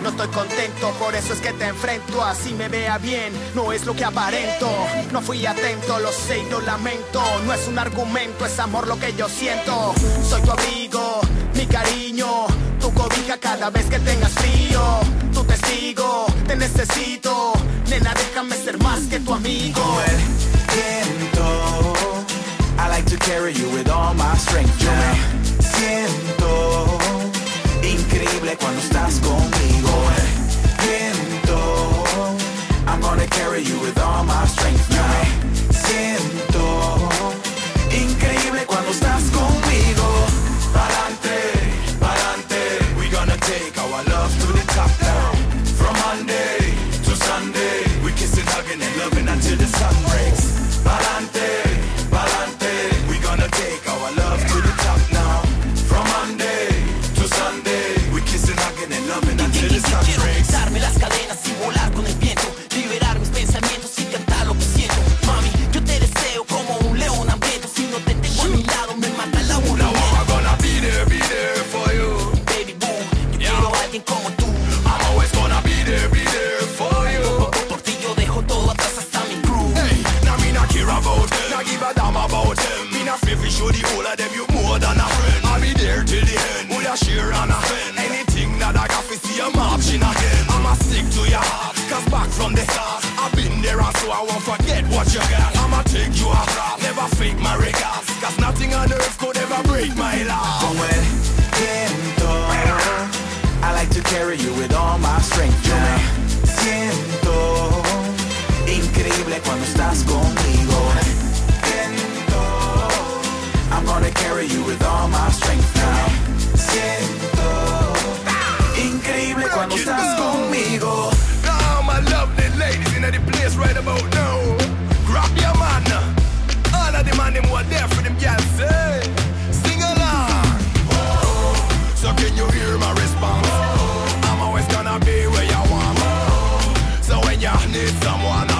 No estoy contento, por eso es que te enfrento. Así me vea bien, no es lo que aparento. No fui atento, lo sé y lo lamento. No es un argumento, es amor lo que yo siento. Soy tu abrigo, mi cariño, tu cobija cada vez que tengas frío. Tu testigo, te necesito. Nena, déjame ser más que tu amigo. Como el viento, I like to carry you with all my strength. Yo me siento increíble cuando estás conmigo. El viento, I'm gonna carry you with all my strength. Yo me siento increíble cuando estás conmigo. Pa'lante, pa'lante, we gonna take our love to the top now. From Monday to Sunday, we kissing, hugging and loving until the sun breaks. Pa'lante, pa'lante, we gonna take our love to the top now. From Monday to Sunday, we kissing, hugging and loving until the sun breaks. Quiero quitarme las cadenas y volar con el viento, liberar mis pensamientos y cantar lo que siento. Mami, yo te deseo como un león hambriento. Si no te tengo a mi lado me mata el aburrimiento. Now I'm gonna be there for you. Baby boo, yo quiero a alguien como tú. I'm always gonna be there for you. Por ti yo dejo todo atrás hasta mi crew. Hey, now me not care about them, not give a damn about them. Me not fear for show the whole of them you more than a friend. I'll be there till the end, would I share and a friend. Anything that I got to see a option again. I'ma stick to your heart, cause back from the start I've been there and so I won't forget what you got. I'ma take you across, never fake my regards, cause nothing on earth could ever break my love. Como el viento, I like to carry you with all my strength. Yo me siento increíble cuando estás conmigo. Viento, I'm gonna carry you with all my strength now. Siento increíble cuando estás conmigo. Now my lovely ladies in the place right about now. Grab your man, all of the man them who are there for them girls. Say, sing along. So can you hear my response? I'm always gonna be where you want. So when you need someone